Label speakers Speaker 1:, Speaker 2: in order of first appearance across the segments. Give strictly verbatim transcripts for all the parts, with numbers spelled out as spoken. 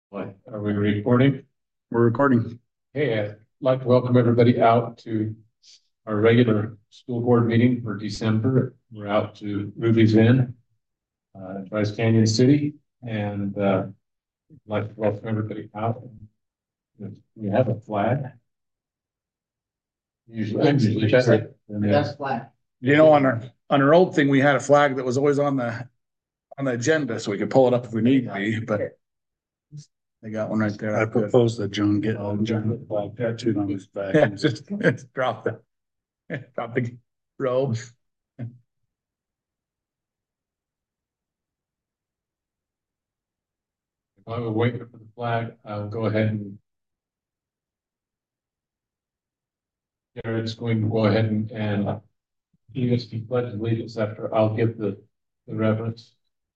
Speaker 1: What, are we recording?
Speaker 2: We're recording.
Speaker 1: Hey, I'd like to welcome everybody out to our regular school board meeting for December. We're out to Ruby's Inn, uh, Bryce Canyon City, and uh, I'd like to welcome everybody out. We have a flag. Usually, I usually check it.
Speaker 3: That's flag.
Speaker 2: You know, on our on our old thing, we had a flag that was always on the on the agenda, so we could pull it up if we need to be. But they got one right there.
Speaker 4: I propose that John get a giant flag tattooed on his back.
Speaker 2: Yeah, just, just drop the drop the robe.
Speaker 1: While we're waiting for the flag, I'll go ahead and Jared's going to go ahead and, and lead us to pledge allegiance after I'll give the, the reverence.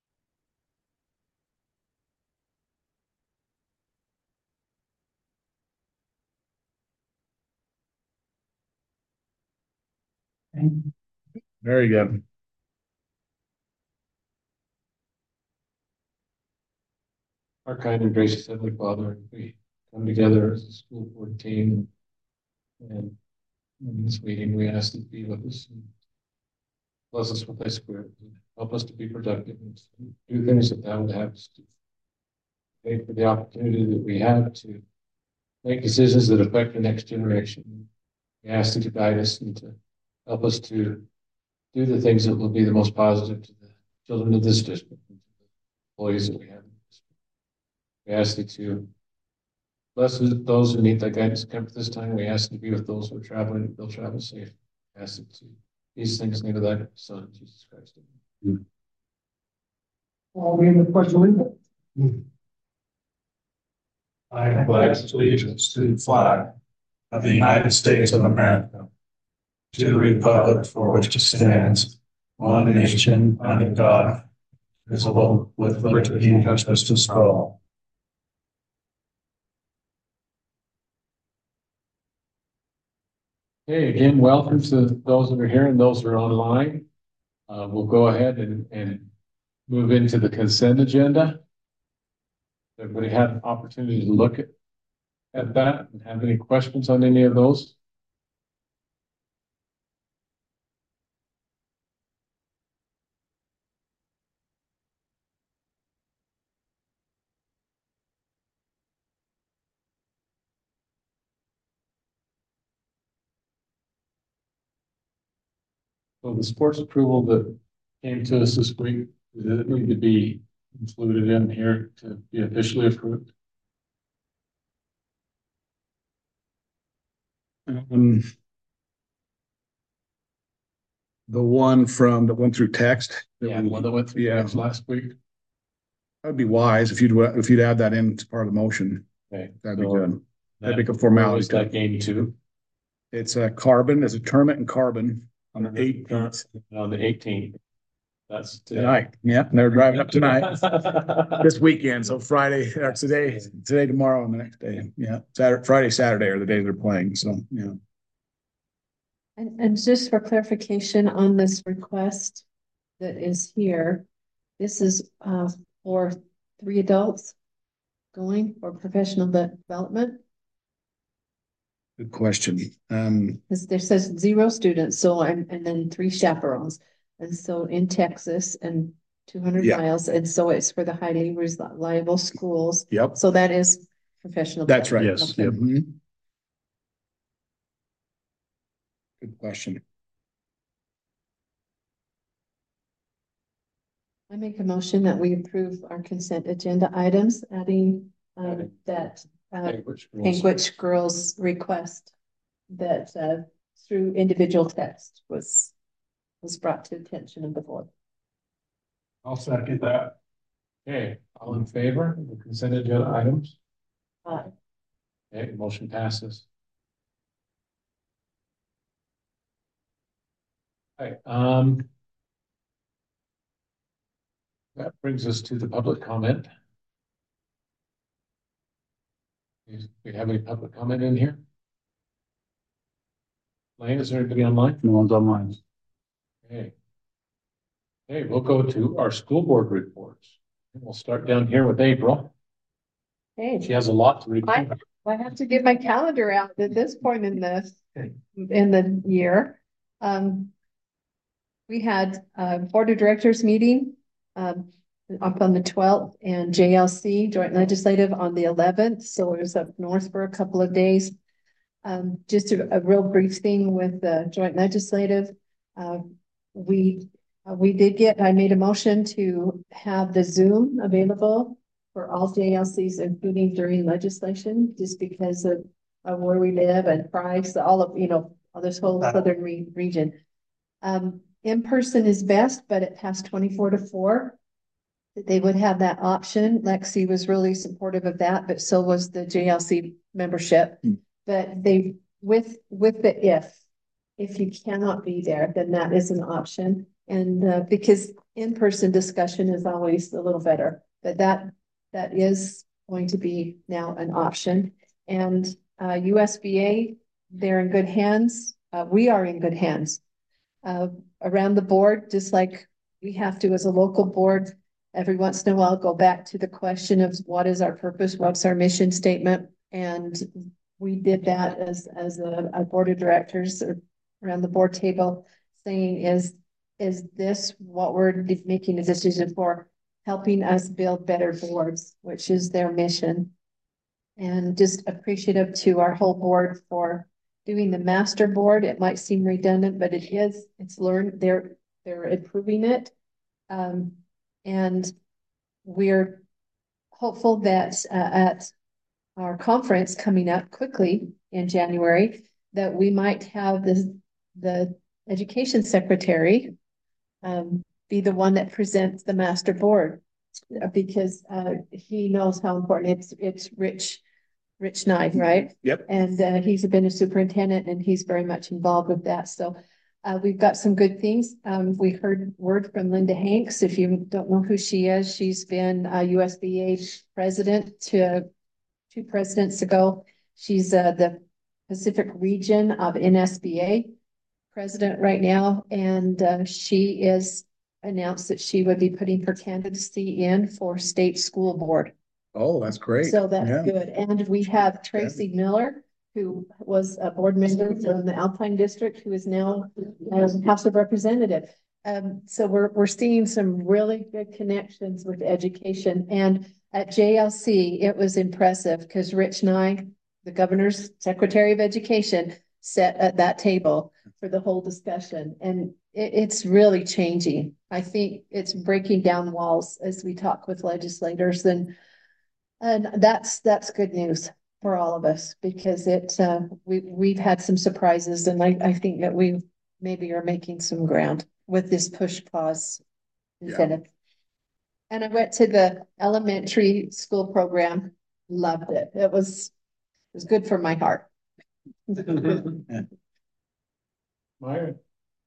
Speaker 2: Very good.
Speaker 1: Our kind and gracious Heavenly Father, we come together as a school board team, and in this meeting, we ask that you be with us and bless us with thy spirit, and help us to be productive and to do things that thou would have us do. Thank you for the opportunity that we have to make decisions that affect the next generation. We ask that you guide us and to help us to do the things that will be the most positive to the children of this district and to the employees that we have in the district. We ask that you bless those who need thy guidance come this time. We ask that you be with those who are traveling, that they'll travel safe. We ask that you these things in the name of thy Son, Jesus Christ. Amen.
Speaker 3: All we in the pledge of allegiance.
Speaker 4: I pledge allegiance to the flag of the United States of America, to the republic for which it stands, one nation under God, indivisible, with liberty and justice for all.
Speaker 1: Hey, again, welcome to those that are here and those that are online. Uh, we'll go ahead and, and move into the consent agenda. Everybody had an opportunity to look at, at that and have any questions on any of those? So the sports approval that came to us this week, does it need to be included in here to be officially approved?
Speaker 2: Um, the one from that went through text. that
Speaker 1: Yeah,
Speaker 2: we-
Speaker 1: the one that went through
Speaker 2: Yeah.
Speaker 1: text last week.
Speaker 2: That'd be wise if you'd if you'd add that in as part of the motion.
Speaker 1: Okay,
Speaker 2: That'd be
Speaker 1: so
Speaker 2: good. That'd
Speaker 1: that-
Speaker 2: be a formality.
Speaker 1: What was that game too?
Speaker 2: It's a carbon. It's a tournament in carbon on the eighteenth
Speaker 1: On the eighteenth. That's today.
Speaker 2: tonight. Yeah, and they're driving up tonight. This weekend, so Friday or today, today, tomorrow, and the next day. Yeah, Saturday, Friday, Saturday are the days they're playing. So yeah.
Speaker 5: And, and just for clarification on this request that is here, this is uh, for three adults going for professional development.
Speaker 2: Good question. Um,
Speaker 5: Because there says zero students, so and, and then three chaperones. And so in Texas and two hundred
Speaker 2: Yeah.
Speaker 5: miles, and so it's for the highly reliable schools.
Speaker 2: yep,
Speaker 5: So that is professional.
Speaker 2: that's right.
Speaker 5: development.
Speaker 4: Yes,
Speaker 5: Okay.
Speaker 4: yep.
Speaker 2: Mhm. Good question.
Speaker 5: I make a motion that we approve our consent agenda items, adding um, that uh,
Speaker 1: Which
Speaker 5: Panguitch Girls request that uh, through individual text was was brought to attention of the board.
Speaker 4: I'll second that.
Speaker 1: Okay, all in favor of the consent agenda items?
Speaker 5: Uh,
Speaker 1: Okay, motion passes. All right, um. That brings us to the public comment. Do we have any public comment in here? Lane, is there anybody online?
Speaker 4: No one's online.
Speaker 1: Okay. Okay, we'll go to our school board reports. We'll start down here with April.
Speaker 5: Hey,
Speaker 1: She has a lot to read.
Speaker 5: I, I have to get my calendar out at this point in the, in the year. Um, we had a board of directors meeting, um, up on the twelfth and J L C joint legislative on the eleventh. So it was up north for a couple of days. Um, just a, a real brief thing with the joint legislative. Uh, we, uh, we did get, I made a motion to have the Zoom available for all J L Cs, including during legislation, just because of, of where we live and price, all of, you know, all this whole southern re region. Um, in person is best, but it passed twenty-four to four. They would have that option. Lexi was really supportive of that, but so was the J L C membership.
Speaker 2: Mm.
Speaker 5: But they, with, with the if, if you cannot be there, then that is an option. And uh, because in-person discussion is always a little better, but that, that is going to be now an option. And uh, U S B A, they're in good hands. Uh, we are in good hands. Uh, around the board, just like we have to as a local board, every once in a while go back to the question of what is our purpose, what's our mission statement, and we did that as as a, a board of directors around the board table, saying is is this what we're making a decision for, helping us build better boards, which is their mission. And just appreciative to our whole board for doing the master board. It might seem redundant, but it is. It's learned. They're they're improving it, um, and we're hopeful that uh, at our conference coming up quickly in January, that we might have this the education secretary um, be the one that presents the master board, because uh, he knows how important it's. It's Rich. Rich Knight, right?
Speaker 2: Yep.
Speaker 5: And uh, he's been a superintendent and he's very much involved with that. So uh, we've got some good things. Um, we heard word from Linda Hanks. If you don't know who she is, she's been a U S B A president to two presidents ago. She's uh, the Pacific region of N S B A president right now. And uh, she is announced that she would be putting her candidacy in for state school board.
Speaker 2: Oh, that's great.
Speaker 5: So that's
Speaker 2: Yeah.
Speaker 5: good. And we have Tracy Miller, who was a board member from the Alpine District, who is now um, House of Representative. Um, so we're, we're seeing some really good connections with education. And at J L C, it was impressive because Rich Nye, the governor's secretary of education, sat at that table for the whole discussion. And it, it's really changing. I think it's breaking down walls as we talk with legislators, and And that's, that's good news for all of us, because it, uh, we, we've had some surprises, and I, I think that we maybe are making some ground with this push pause incentive. Yeah. And I went to the elementary school program, loved it. It was, it was good for my heart.
Speaker 2: Yeah.
Speaker 1: Myron?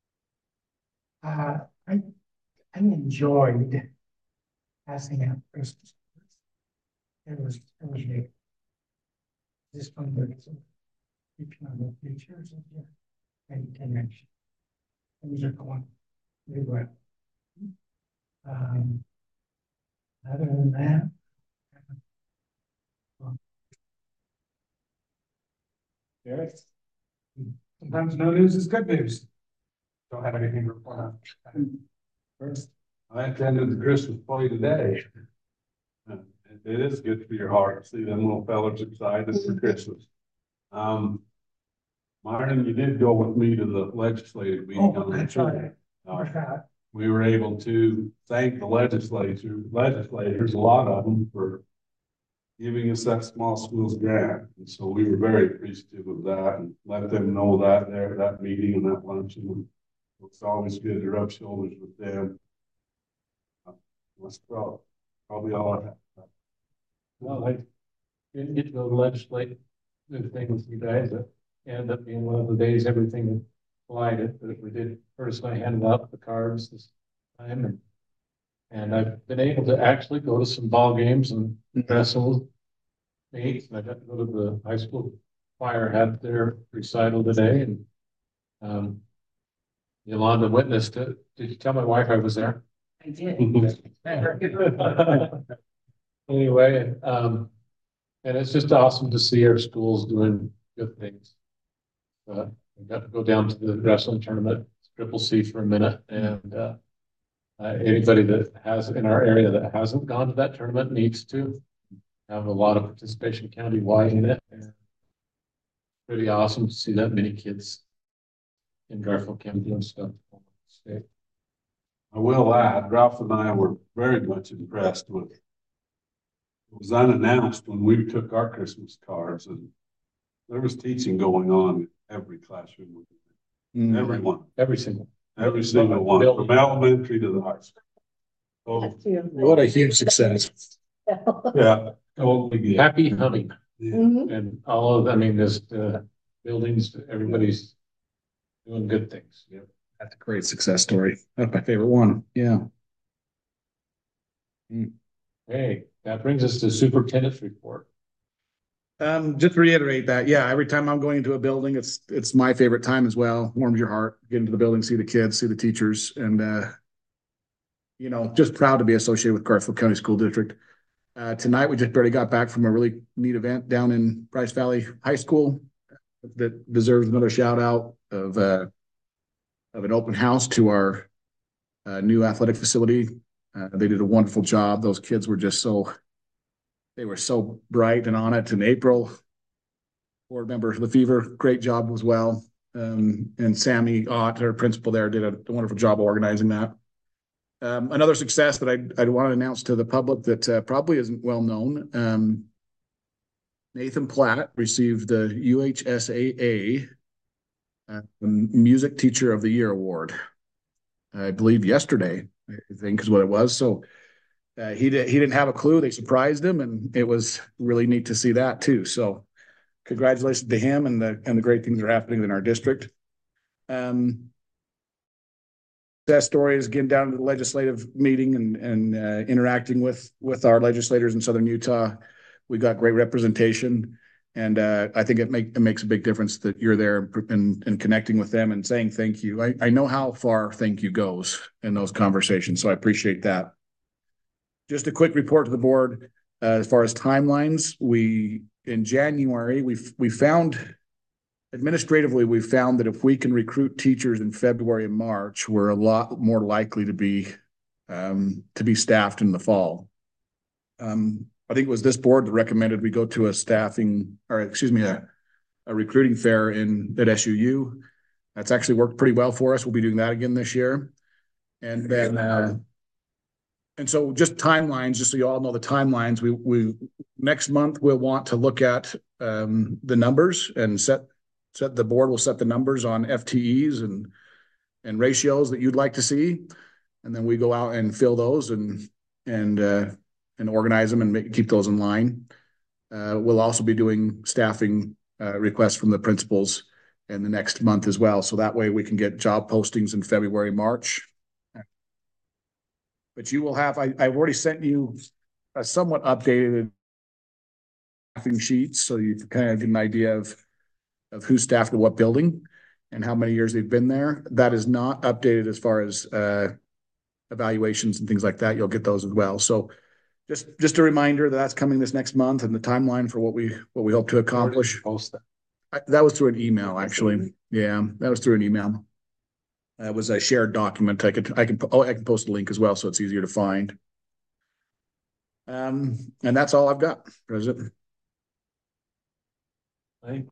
Speaker 3: Uh, I, I enjoyed passing out Christmas. It was, it was neat. This one was keeping on the features of your and connection. Things are going really well. Um, other than that,
Speaker 1: Derek?
Speaker 4: Sometimes no news is good news. Don't have anything to report on.
Speaker 1: First.
Speaker 6: I attended the Christmas party today. Uh, It is good for your heart to see them little fellas excited for Christmas. Um, Myron, you did go with me to the legislative meeting.
Speaker 3: oh, that's right. I
Speaker 6: Uh,
Speaker 3: forgot.
Speaker 6: We were able to thank the legislature, legislators, a lot of them, for giving us that small schools grant. And so we were very appreciative of that and let them know that there at that meeting and that luncheon. It's always good to rub shoulders with them. Uh, That's probably, probably all I have.
Speaker 1: Well, I didn't get to go to legislate the thing with you guys. It ended up being one of the days everything collided, but we did first. I handed out the cards this time, and and I've been able to actually go to some ball games and wrestle meets. And I got to go to the high school choir had their recital today, and um, Yolanda witnessed it. Did you tell my wife I was there?
Speaker 3: I did.
Speaker 1: Anyway, um, And it's just awesome to see our schools doing good things. Uh, I got to go down to the wrestling tournament, Triple C for a minute, and uh, uh, anybody that has in our area that hasn't gone to that tournament needs to have a lot of participation countywide in it. And pretty awesome to see that many kids in Garfield County doing stuff.
Speaker 6: I will add, Ralph and I were very much impressed with. It was unannounced when we took our Christmas cards, and there was teaching going on in every classroom.
Speaker 2: Mm.
Speaker 6: Everyone,
Speaker 1: Every single.
Speaker 6: every single one, from elementary to the high school. Oh,
Speaker 2: What a huge success.
Speaker 6: yeah, totally. Yeah.
Speaker 1: Happy humming.
Speaker 6: Yeah.
Speaker 5: Mhm.
Speaker 1: And all of, I mean, this, uh, buildings, everybody's doing good things. Yeah.
Speaker 2: That's a great success story. That's my favorite one. Yeah.
Speaker 1: Hey, that brings us to superintendent's report.
Speaker 2: Um, just to reiterate that, yeah, every time I'm going into a building, it's it's my favorite time as well. Warms your heart. Get into the building, see the kids, see the teachers, and uh, you know, just proud to be associated with Garfield County School District. Uh, tonight, we just barely got back from a really neat event down in Price Valley High School that deserves another shout out of uh, of an open house to our uh, new athletic facility. Uh, they did a wonderful job. Those kids were just so they were so bright and on it. In April, board member the Fever, great job as well. Um, and Sammy Ott, our principal there, did a, a wonderful job organizing that. Um, another success that I I want to announce to the public that uh, probably isn't well known. Um, Nathan Platt received the U H S A A uh, Music Teacher of the Year award. I believe yesterday, I think is what it was. So uh, he did, he didn't have a clue. They surprised him, and it was really neat to see that too. So congratulations to him and the and the great things that are happening in our district. Um, that story is getting down to the legislative meeting and and uh, interacting with with our legislators in Southern Utah. We got great representation, and uh, I think it make it makes a big difference that you're there and, and connecting with them and saying thank you. I, I know how far thank you goes in those conversations, so I appreciate that. Just a quick report to the board uh, as far as timelines. We in January we we found. Administratively, we found that if we can recruit teachers in February and March, we're a lot more likely to be um, to be staffed in the fall. Um, I think it was this board that recommended we go to a staffing, or excuse me, a, a recruiting fair in at S U U. That's actually worked pretty well for us. We'll be doing that again this year. And then, uh, and so just timelines, just so you all know the timelines. We we next month we'll want to look at um, the numbers and set. Set the board will set the numbers on F T Es and and ratios that you'd like to see, and then we go out and fill those and and uh, and organize them and make, keep those in line. Uh, we'll also be doing staffing uh, requests from the principals in the next month as well, so that way we can get job postings in February, March. But you will have I, I've already sent you a somewhat updated staffing sheet, so you kind of get an idea of. of who staffed at what building and how many years they've been there. That is not updated as far as uh, evaluations and things like that. You'll get those as well. So just just a reminder that that's coming this next month and the timeline for what we what we hope to accomplish.
Speaker 1: Post that.
Speaker 2: I, that was through an email, actually. Yeah, that was through an email. That was a shared document. I could I can oh I can post a link as well, so it's easier to find. Um, and that's all I've got, President.
Speaker 1: Right.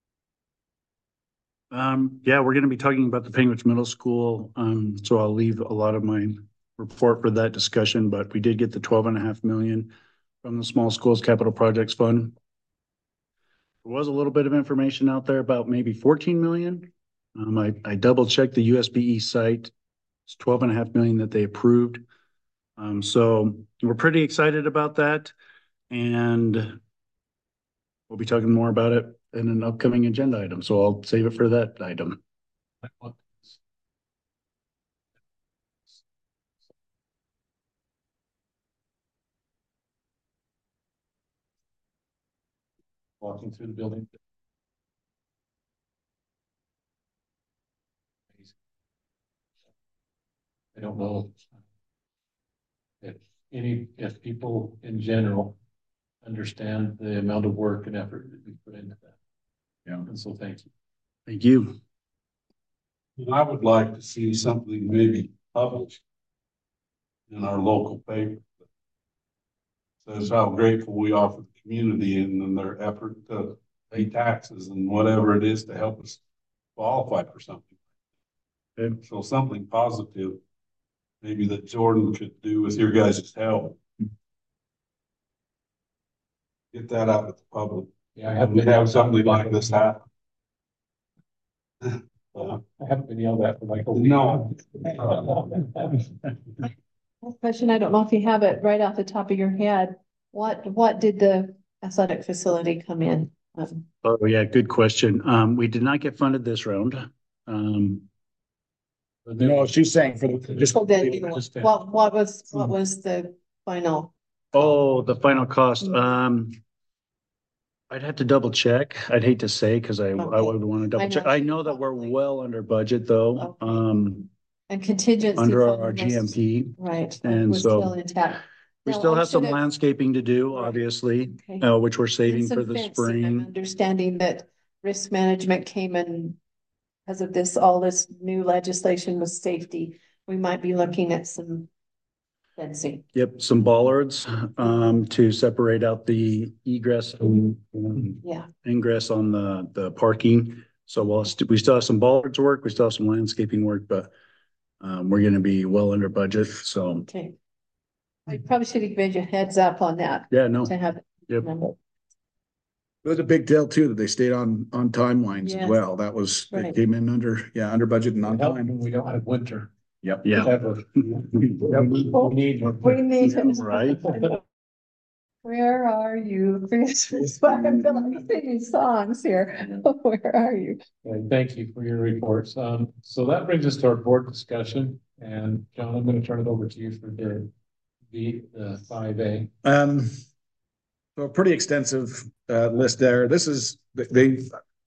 Speaker 7: Um, yeah, we're going to be talking about the Penguins Middle School. Um, so I'll leave a lot of my report for that discussion, but we did get the twelve and a half million from the Small Schools Capital Projects Fund. There was a little bit of information out there about maybe fourteen million. Um, I, I double checked the U S B E site. It's twelve and a half million that they approved. Um, so we're pretty excited about that. And we'll be talking more about it in an upcoming agenda item. So I'll save it for that item.
Speaker 1: Walking through the building. I don't know if any, if people in general understand the amount of work and effort that we put into that.
Speaker 2: Yeah.
Speaker 1: And so thank you.
Speaker 7: Thank you.
Speaker 6: And I would like to see something maybe published in our local paper. that Says how grateful we are for the community and in their effort to pay taxes and whatever it is to help us qualify for something.
Speaker 7: Okay.
Speaker 6: So something positive, maybe that Jordan could do with your guys' help. Get that out with the public.
Speaker 1: Yeah, I
Speaker 6: And
Speaker 1: haven't
Speaker 6: we
Speaker 1: been,
Speaker 6: have something like this happen. Uh,
Speaker 1: I haven't been yelled at for like a week.
Speaker 6: No.
Speaker 5: Question, I don't know if you have it right off the top of your head. What, what did the athletic facility come in? Um,
Speaker 7: Oh, yeah, good question. Um, we did not get funded this round. Um,
Speaker 2: No, she's saying for the, just.
Speaker 5: so then,
Speaker 1: Just that.
Speaker 5: what, what was, what was the final?
Speaker 7: oh, the final cost, um. I'd have to double check. I'd hate to say, cause I, I
Speaker 5: Okay.
Speaker 7: would wanna double
Speaker 5: I
Speaker 7: check.
Speaker 5: know.
Speaker 7: I know that we're well under budget though,
Speaker 5: Okay.
Speaker 7: um,
Speaker 5: And contingency.
Speaker 7: under
Speaker 5: fund
Speaker 7: our
Speaker 5: was-
Speaker 7: G M P.
Speaker 5: Right.
Speaker 7: And
Speaker 5: was
Speaker 7: so
Speaker 5: still intact.
Speaker 7: We
Speaker 5: Now,
Speaker 7: still
Speaker 5: I
Speaker 7: have some
Speaker 5: should've-
Speaker 7: landscaping to do,
Speaker 5: Right.
Speaker 7: obviously,
Speaker 5: Okay.
Speaker 7: uh, which we're
Speaker 5: And
Speaker 7: saving
Speaker 5: some
Speaker 7: for the
Speaker 5: fencing. I'm
Speaker 7: spring.
Speaker 5: understanding that risk management came in because of this, all this new legislation with safety. We might be looking at some fencing.
Speaker 7: Yep, some bollards, um, to separate out the egress and um,
Speaker 5: Yeah,
Speaker 7: ingress on the, the parking. So we'll, st- we still have some bollards work, we still have some landscaping work, but um, we're gonna be well under budget, so,
Speaker 5: okay. I probably should have given you a heads up on that
Speaker 7: yeah, no,
Speaker 5: to have.
Speaker 7: Yep.
Speaker 5: remember.
Speaker 2: It was a big deal too, that they stayed on, on timelines
Speaker 5: Yes.
Speaker 2: as well. That was, they
Speaker 5: Right.
Speaker 2: came in under, yeah, under budget and on
Speaker 1: Help
Speaker 2: time.
Speaker 1: when we don't have winter.
Speaker 2: Yep.
Speaker 7: yeah,
Speaker 1: Ever. We need.
Speaker 5: We need it.
Speaker 7: right.
Speaker 5: Where are you, Christmas? I feel like singing songs here. Where are you?
Speaker 1: Okay, thank you for your reports. Um, so that brings us to our board discussion. And John, I'm gonna turn it over to you for the, the, the five A.
Speaker 2: Um, so a pretty extensive, uh, list there. This is, they,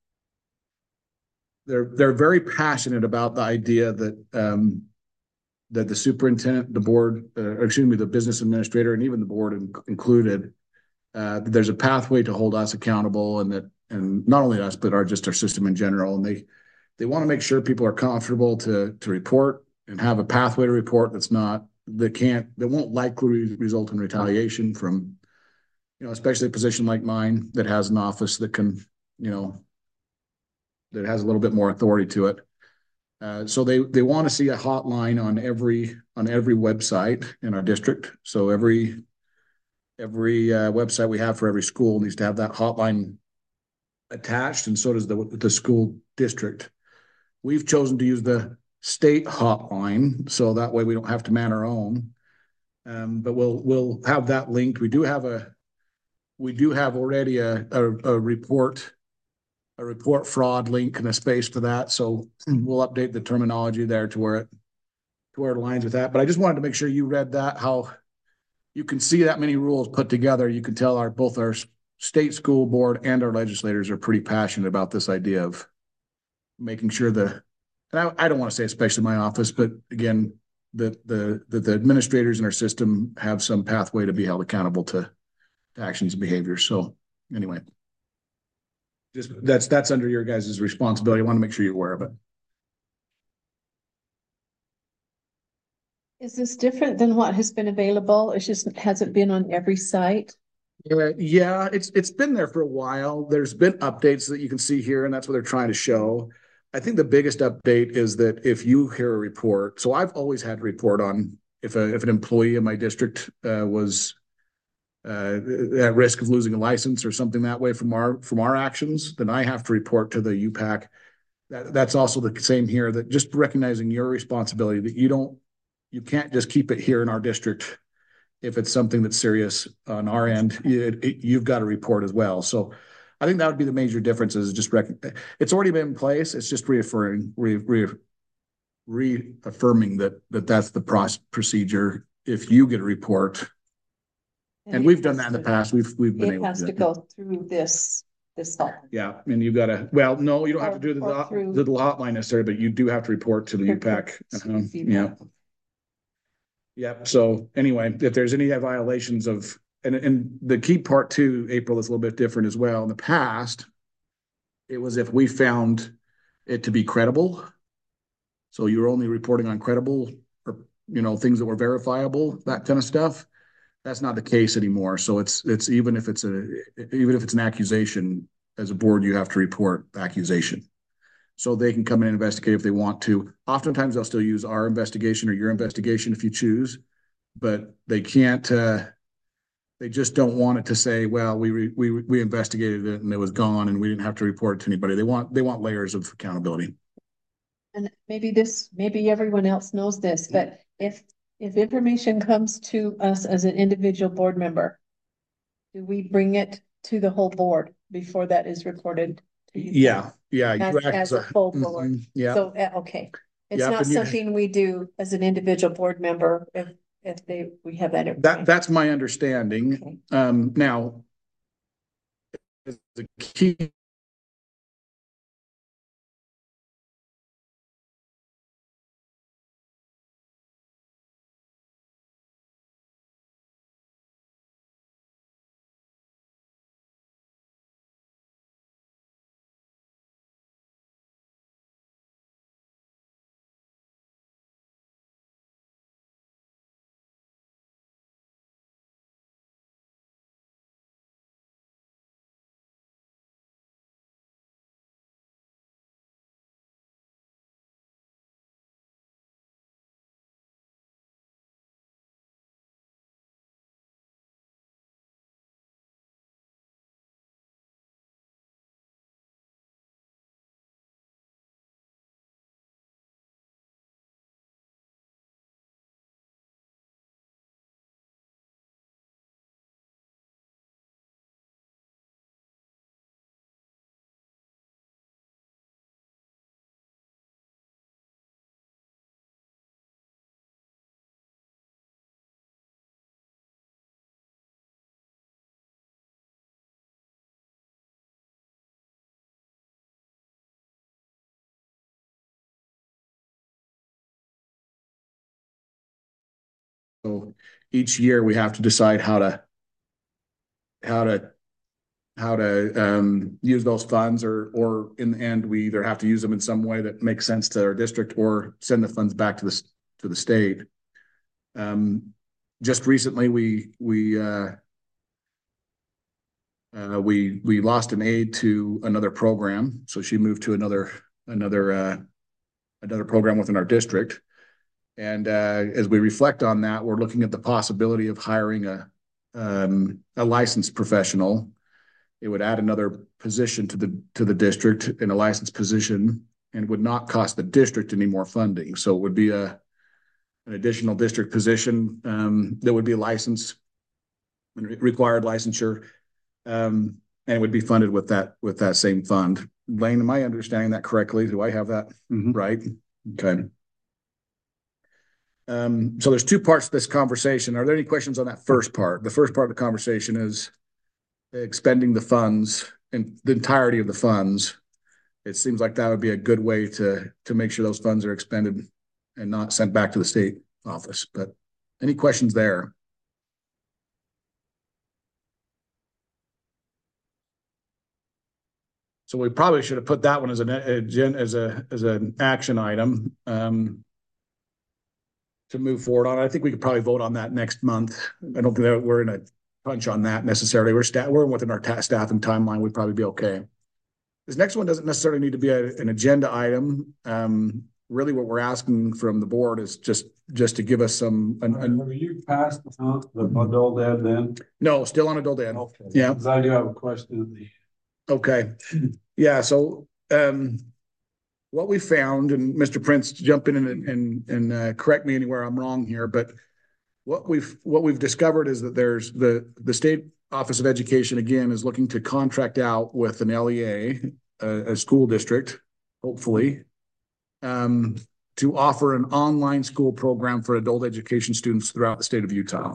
Speaker 2: they're, they're very passionate about the idea that, um, that the superintendent, the board, uh, excuse me, the business administrator, and even the board in- included, uh, that there's a pathway to hold us accountable, and that, and not only us, but our, just our system in general. And they, they want to make sure people are comfortable to, to report and have a pathway to report that's not, that can't, that won't likely result in retaliation from, you know, especially a position like mine that has an office that can, you know, that has a little bit more authority to it. Uh, so they, they want to see a hotline on every, on every website in our district. So every, every, uh, website we have for every school needs to have that hotline attached, and so does the, the school district. We've chosen to use the state hotline, so that way we don't have to man our own. Um, but we'll, we'll have that linked. We do have a, we do have already a, a, a report, a report fraud link and a space to that. So we'll update the terminology there to where it, to where it aligns with that. But I just wanted to make sure you read that, how you can see that many rules put together. You can tell our, both our state school board and our legislators are pretty passionate about this idea of making sure the, and I, I don't want to say especially my office, but again, that the, the, the administrators in our system have some pathway to be held accountable to, to actions and behaviors. So anyway, just that's, that's under your guys' responsibility. I want to make sure you're aware of it.
Speaker 5: Is this different than what has been available? It's just, hasn't been on every site?
Speaker 2: Uh, yeah, it's, it's been there for a while. There's been updates that you can see here, and that's what they're trying to show. I think the biggest update is that if you hear a report, so I've always had to report on if a, if an employee in my district, uh, was, uh, at risk of losing a license or something that way from our, from our actions, then I have to report to the U PAC. That, that's also the same here, that just recognizing your responsibility, that you don't, you can't just keep it here in our district. If it's something that's serious on our end, it, it, you've got to report as well. So I think that would be the major difference, is just rec- it's already been in place. It's just reaffirming, re, re, reaffirming that, that that's the process procedure. If you get a report, and
Speaker 5: it
Speaker 2: we've done
Speaker 5: has
Speaker 2: that in the
Speaker 5: to-
Speaker 2: past, we've, we've been
Speaker 5: It
Speaker 2: able
Speaker 5: has
Speaker 2: to
Speaker 5: to
Speaker 2: do
Speaker 5: go through this, this hall.
Speaker 2: Yeah, and you gotta, well, no, you don't have to do the,
Speaker 5: Or- or through-
Speaker 2: the hotline necessarily, but you do have to report to the U PAC. Uh-huh. Yeah. Yep. So anyway, if there's any violations of, and, and the key part too, April, is a little bit different as well. In the past, it was if we found it to be credible. So you're only reporting on credible or, you know, things that were verifiable, that kind of stuff. That's not the case anymore. So it's, it's even if it's a, even if it's an accusation, as a board, you have to report the accusation. So they can come in and investigate if they want to. Oftentimes they'll still use our investigation or your investigation if you choose, but they can't, uh, they just don't want it to say, well, we, re, we, we investigated it and it was gone and we didn't have to report it to anybody. They want, they want layers of accountability.
Speaker 5: And maybe this, maybe everyone else knows this, but if, if information comes to us as an individual board member, do we bring it to the whole board before that is reported to you?
Speaker 2: Yeah, yeah.
Speaker 5: As,
Speaker 2: you act
Speaker 5: as a full board.
Speaker 2: mm-hmm, yeah.
Speaker 5: So, uh, okay. It's
Speaker 2: Yep,
Speaker 5: not
Speaker 2: and you-
Speaker 5: something we do as an individual board member if, if they, we have that.
Speaker 2: That,
Speaker 5: information.
Speaker 2: that's my understanding.
Speaker 5: Okay.
Speaker 2: Um, now, the key So each year we have to decide how to how to how to um, use those funds, or or in the end we either have to use them in some way that makes sense to our district or send the funds back to the to the state. Um, just recently we we uh, uh, we we lost an aide to another program, so she moved to another another uh, another program within our district. And uh, as we reflect on that, we're looking at the possibility of hiring a um, a licensed professional. It would add another position to the to the district in a licensed position, and would not cost the district any more funding. So it would be a an additional district position um, that would be licensed and required licensure, um, and it would be funded with that with that same fund. Lane, am I understanding that correctly? Do I have that
Speaker 7: Mhm.
Speaker 2: right? Okay. Um, so there's two parts to this conversation. Are there any questions on that first part? The first part of the conversation is expending the funds and the entirety of the funds. It seems like that would be a good way to to make sure those funds are expended and not sent back to the state office. But any questions there? So we probably should have put that one as an as a as an action item um, to move forward on. I think we could probably vote on that next month. I don't think that we're in a punch on that necessarily. We're sta- we're within our ta- staff and timeline. We'd probably be okay. This next one doesn't necessarily need to be a, an agenda item. Um, really, what we're asking from the board is just just to give us some. An, an,
Speaker 6: Have you passed the, the adult ed then?
Speaker 2: no, still on adult ed.
Speaker 6: Okay.
Speaker 2: Yeah.
Speaker 6: Because I do have a question at the
Speaker 2: Okay. Yeah. So um, what we found, and Mister Prince, jump in and and, and uh, correct me anywhere I'm wrong here, but what we've what we've discovered is that there's the the state Office of Education again is looking to contract out with an L E A, a, a school district, hopefully, um, to offer an online school program for adult education students throughout the state of Utah.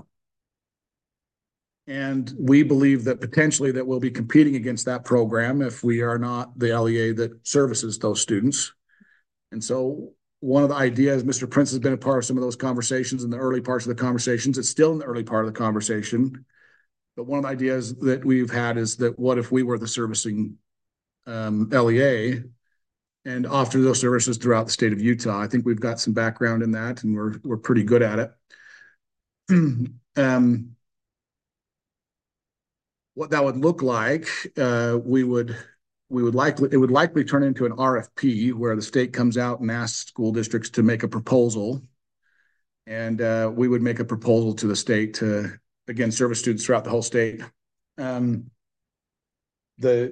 Speaker 2: And we believe that potentially that we'll be competing against that program if we are not the L E A that services those students. And so one of the ideas, Mister Prince has been a part of some of those conversations in the early parts of the conversations. It's still in the early part of the conversation. But one of the ideas that we've had is that what if we were the servicing um, L E A and offer those services throughout the state of Utah? I think we've got some background in that, and we're we're pretty good at it. um, what that would look like, uh, we would we would likely it would likely turn into an R F P where the state comes out and asks school districts to make a proposal, and uh, we would make a proposal to the state to again service students throughout the whole state. Um, the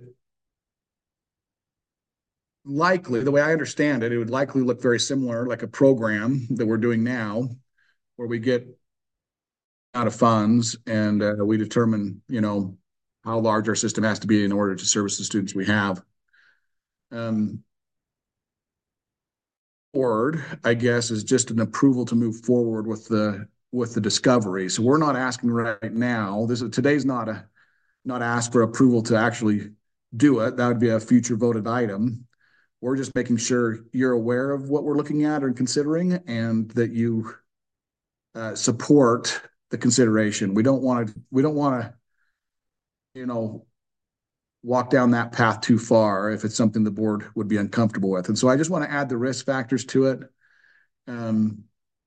Speaker 2: likely, the way I understand it, it would likely look very similar, like a program that we're doing now, where we get out of funds and uh, we determine, you know, how large our system has to be in order to service the students we have. Um, board, I guess, is just an approval to move forward with the with the discovery. So we're not asking right now. This is today's not a not ask for approval to actually do it. That would be a future voted item. We're just making sure you're aware of what we're looking at or considering, and that you uh, support the consideration. We don't want to. We don't want to, you know, walk down that path too far if it's something the board would be uncomfortable with. And so I just want to add the risk factors to it. Um,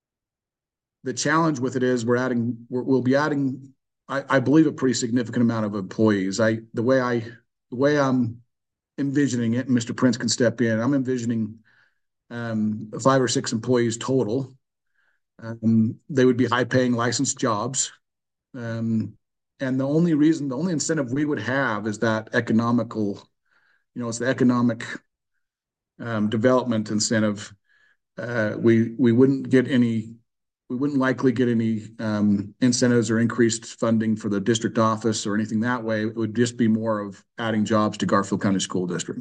Speaker 2: the challenge with it is we're adding. We're, we'll be adding. I, I believe a pretty significant amount of employees. I the way I the way I'm envisioning it, and Mister Prince can step in. I'm envisioning um, five or six employees total. Um, they would be high-paying licensed jobs, um, and the only reason, the only incentive we would have is that economical, you know, it's the economic um, development incentive. Uh, we we wouldn't get any. We wouldn't likely get any um, incentives or increased funding for the district office or anything that way. It would just be more of adding jobs to Garfield County School District.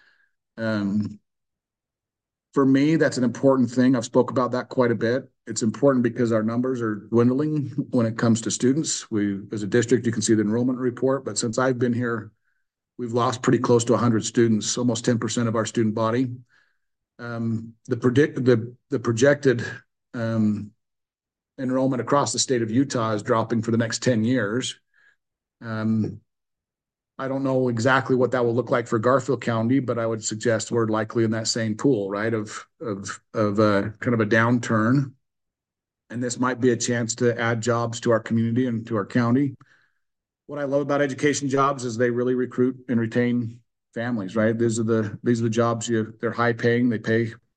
Speaker 2: Um, for me, that's an important thing. I've spoke about that quite a bit. It's important because our numbers are dwindling when it comes to students. We, as a district, you can see the enrollment report, but since I've been here, we've lost pretty close to one hundred students, almost ten percent of our student body. Um, the predict the the projected um, enrollment across the state of Utah is dropping for the next ten years. Um, I don't know exactly what that will look like for Garfield County, but I would suggest we're likely in that same pool, right, of of of uh, kind of a downturn. And this might be a chance to add jobs to our community and to our county. What I love about education jobs is they really recruit and retain families, right? These are the these are the jobs you they're high paying, they pay